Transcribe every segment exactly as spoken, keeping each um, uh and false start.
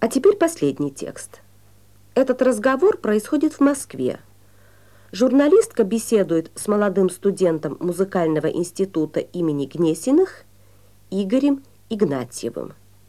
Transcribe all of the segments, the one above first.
А теперь последний текст. Этот разговор происходит в Москве. Журналистка беседует с молодым студентом музыкального института имени Гнесиных Игорем Игнатьевым.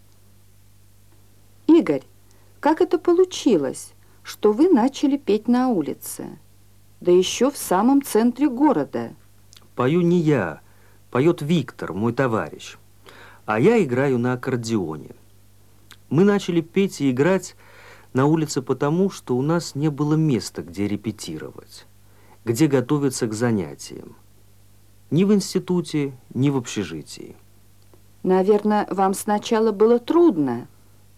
Игорь, как это получилось, что вы начали петь на улице? Да еще в самом центре города. Пою не я, поет Виктор, мой товарищ. А я играю на аккордеоне. Мы начали петь и играть на улице потому, что у нас не было места, где репетировать, где готовиться к занятиям. Ни в институте, ни в общежитии. Наверное, вам сначала было трудно.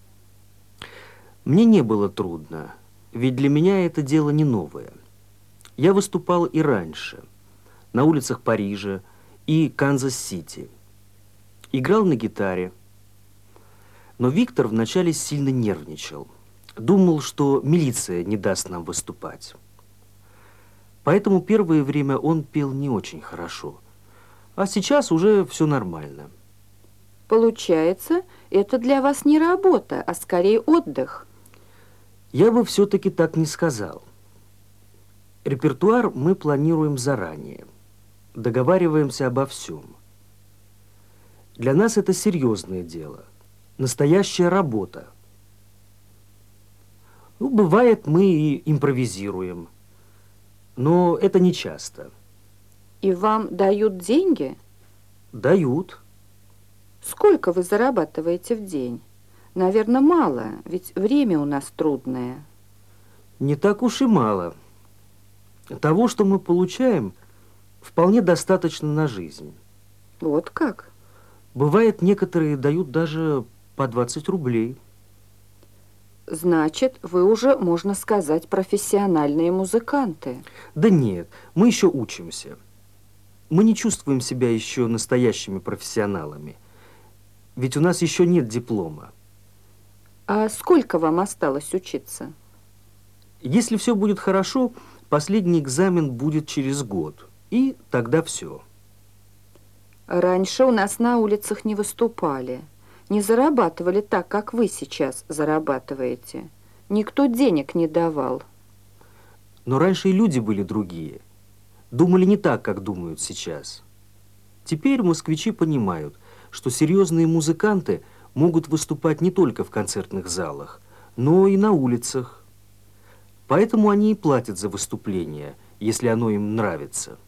Мне не было трудно, ведь для меня это дело не новое. Я выступал и раньше, на улицах Парижа и Канзас-Сити. Играл на гитаре. Но Виктор вначале сильно нервничал. Думал, что милиция не даст нам выступать. Поэтому первое время он пел не очень хорошо. А сейчас уже все нормально. Получается, это для вас не работа, а скорее отдых. Я бы все-таки так не сказал. Репертуар мы планируем заранее. Договариваемся обо всем. Для нас это серьезное дело. Настоящая работа. Ну, бывает, мы и импровизируем. Но это не часто. И вам дают деньги? Дают. Сколько вы зарабатываете в день? Наверное, мало, ведь время у нас трудное. Не так уж и мало. Того, что мы получаем, вполне достаточно на жизнь. Вот как? Бывает, некоторые дают даже по двадцать рублей. Значит, вы уже, можно сказать, профессиональные музыканты. Да нет, мы еще учимся. Мы не чувствуем себя еще настоящими профессионалами. Ведь у нас еще нет диплома. А сколько вам осталось учиться? Если все будет хорошо, последний экзамен будет через год. И тогда все. Раньше у нас на улицах не выступали. Не зарабатывали так, как вы сейчас зарабатываете. Никто денег не давал. Но раньше и люди были другие. Думали не так, как думают сейчас. Теперь москвичи понимают, что серьезные музыканты могут выступать не только в концертных залах, но и на улицах. Поэтому они и платят за выступление, если оно им нравится.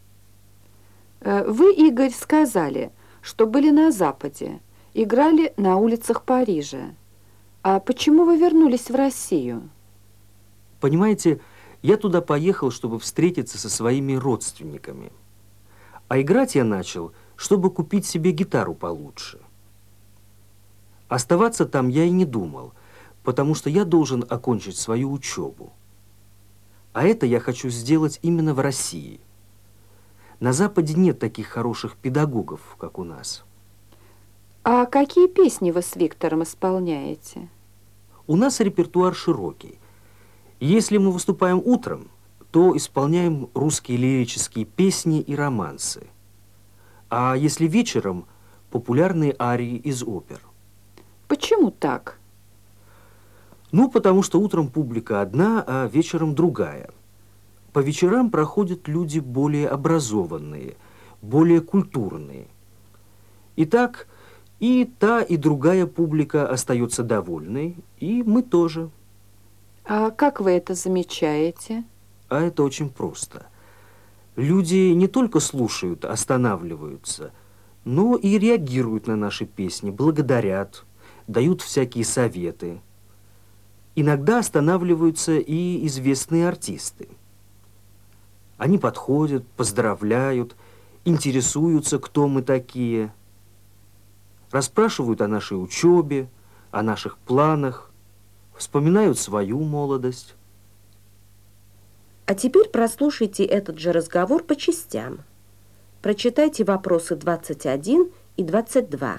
Вы, Игорь, сказали, что были на Западе, играли на улицах Парижа. А почему вы вернулись в Россию? Понимаете, я туда поехал, чтобы встретиться со своими родственниками. А играть я начал, чтобы купить себе гитару получше. Оставаться там я и не думал, потому что я должен окончить свою учебу. А это я хочу сделать именно в России. На Западе нет таких хороших педагогов, как у нас. А какие песни вы с Виктором исполняете? У нас репертуар широкий. Если мы выступаем утром, то исполняем русские лирические песни и романсы. А если вечером, популярные арии из опер. Почему так? Ну, потому что утром публика одна, а вечером другая. По вечерам проходят люди более образованные, более культурные. Итак, и та, и другая публика остается довольной, и мы тоже. А как вы это замечаете? А это очень просто. Люди не только слушают, останавливаются, но и реагируют на наши песни, благодарят, дают всякие советы. Иногда останавливаются и известные артисты. Они подходят, поздравляют, интересуются, кто мы такие, расспрашивают о нашей учебе, о наших планах, вспоминают свою молодость. А теперь прослушайте этот же разговор по частям. Прочитайте вопросы двадцать один и двадцать два.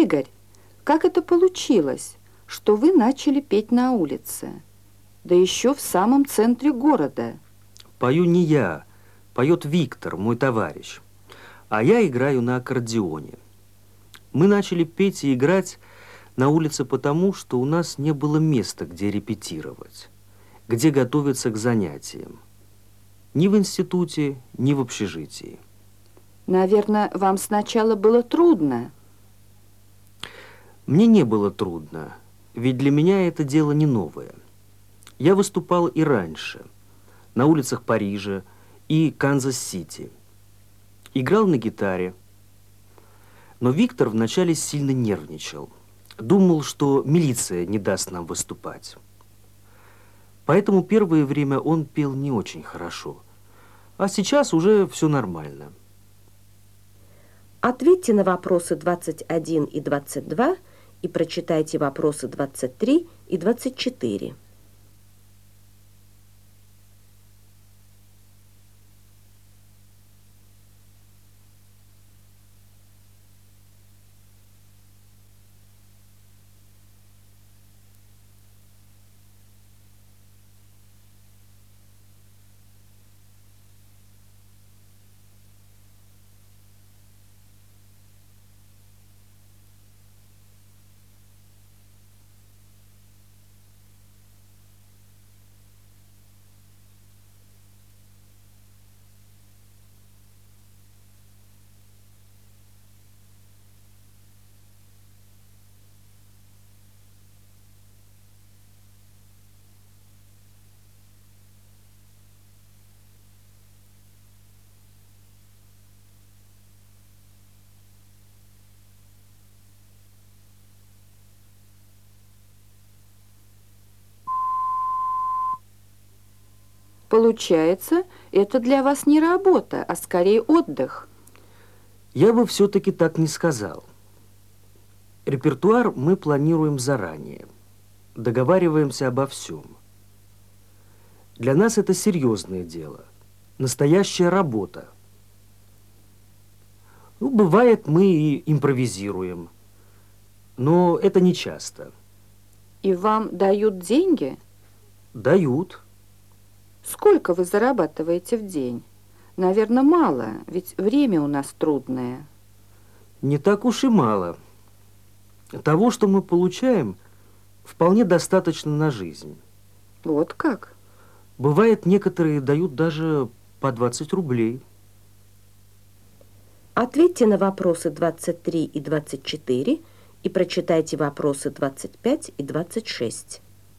Игорь, как это получилось, что вы начали петь на улице? Да еще в самом центре города. Пою не я, поет Виктор, мой товарищ, а я играю на аккордеоне. Мы начали петь и играть на улице потому, что у нас не было места, где репетировать, где готовиться к занятиям. Ни в институте, ни в общежитии. Наверное, вам сначала было трудно. Мне не было трудно, ведь для меня это дело не новое. Я выступал и раньше, на улицах Парижа и Канзас-Сити. Играл на гитаре. Но Виктор вначале сильно нервничал. Думал, что милиция не даст нам выступать. Поэтому первое время он пел не очень хорошо. А сейчас уже все нормально. Ответьте на вопросы двадцать один и двадцать два и прочитайте вопросы двадцать три и двадцать четыре. Получается, это для вас не работа, а скорее отдых. Я бы все-таки так не сказал. Репертуар мы планируем заранее. Договариваемся обо всем. Для нас это серьезное дело. Настоящая работа. Ну, бывает, мы и импровизируем. Но это не часто. И вам дают деньги? Дают. Сколько вы зарабатываете в день? Наверное, мало, ведь время у нас трудное. Не так уж и мало. Того, что мы получаем, вполне достаточно на жизнь. Вот как? Бывает, некоторые дают даже по двадцать рублей. Ответьте на вопросы двадцать три и двадцать четыре и прочитайте вопросы двадцать пять и двадцать шесть.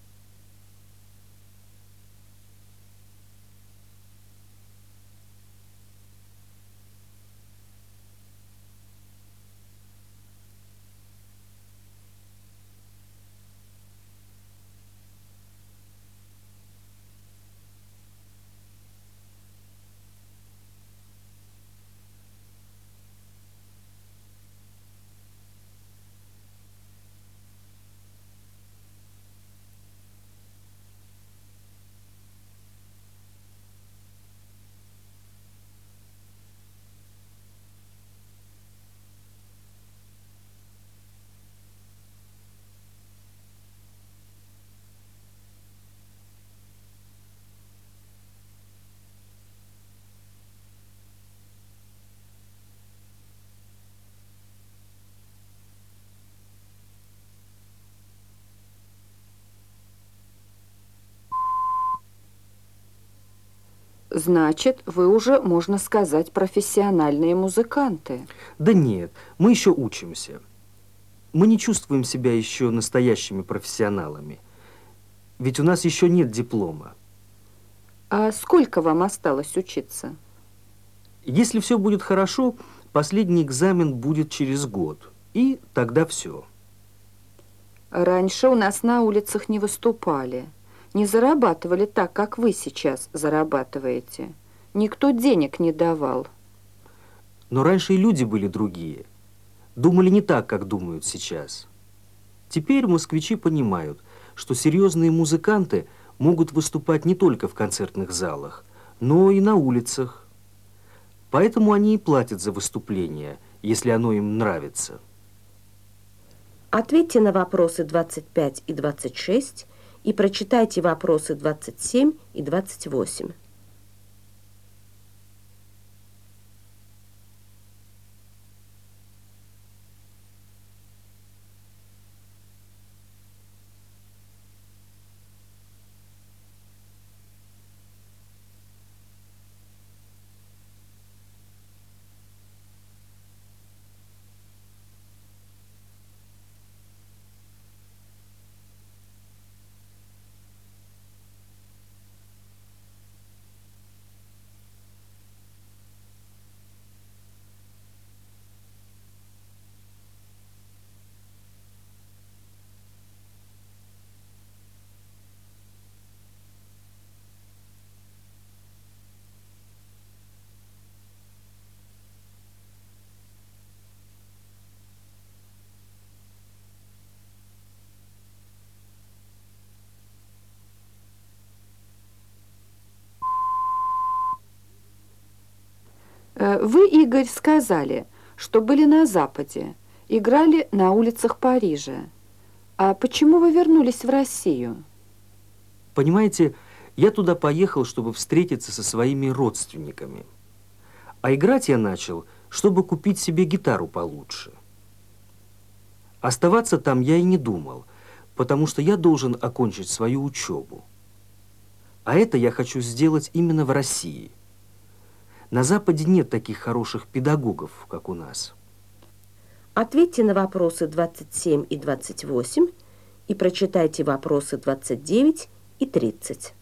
Значит, вы уже, можно сказать, профессиональные музыканты. Да нет, мы еще учимся. Мы не чувствуем себя еще настоящими профессионалами. Ведь у нас еще нет диплома. А сколько вам осталось учиться? Если все будет хорошо, последний экзамен будет через год. И тогда все. Раньше у нас на улицах не выступали. Не зарабатывали так, как вы сейчас зарабатываете. Никто денег не давал. Но раньше и люди были другие. Думали не так, как думают сейчас. Теперь москвичи понимают, что серьезные музыканты могут выступать не только в концертных залах, но и на улицах. Поэтому они и платят за выступление, если оно им нравится. Ответьте на вопросы двадцать пять и двадцать шесть и прочитайте вопросы двадцать семь и двадцать восемь. Вы, Игорь, сказали, что были на Западе, играли на улицах Парижа. А почему вы вернулись в Россию? Понимаете, я туда поехал, чтобы встретиться со своими родственниками. А играть я начал, чтобы купить себе гитару получше. Оставаться там я и не думал, потому что я должен окончить свою учебу. А это я хочу сделать именно в России. На Западе нет таких хороших педагогов, как у нас. Ответьте на вопросы двадцать семь и двадцать восемь и прочитайте вопросы двадцать девять и тридцать.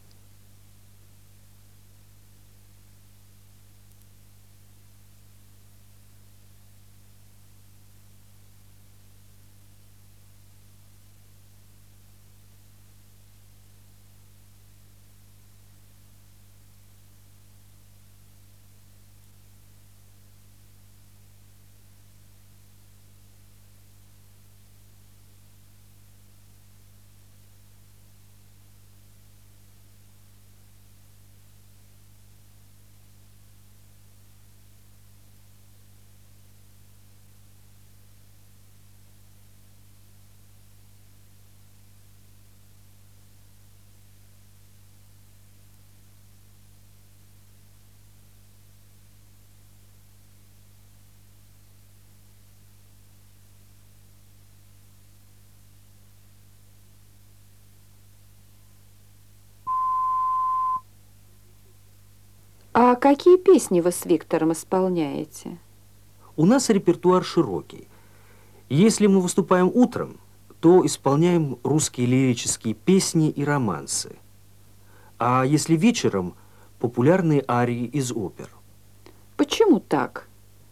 А какие песни вы с Виктором исполняете? У нас репертуар широкий. Если мы выступаем утром, то исполняем русские лирические песни и романсы. А если вечером, популярные арии из опер. Почему так?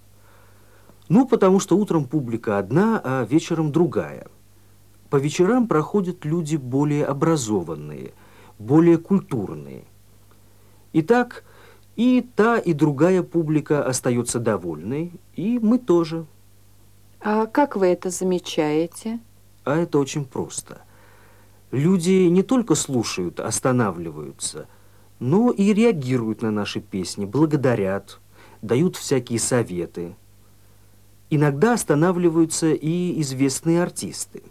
Ну, потому что утром публика одна, а вечером другая. По вечерам проходят люди более образованные, более культурные. Итак, и та, и другая публика остается довольной, и мы тоже. А как вы это замечаете? А это очень просто. Люди не только слушают, останавливаются, но и реагируют на наши песни, благодарят, дают всякие советы. Иногда останавливаются и известные артисты.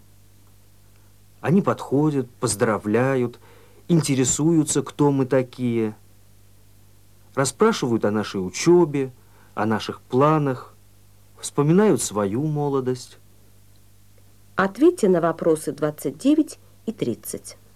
Они подходят, поздравляют, интересуются, кто мы такие, расспрашивают о нашей учебе, о наших планах, вспоминают свою молодость. Ответьте на вопросы двадцать девять и тридцать.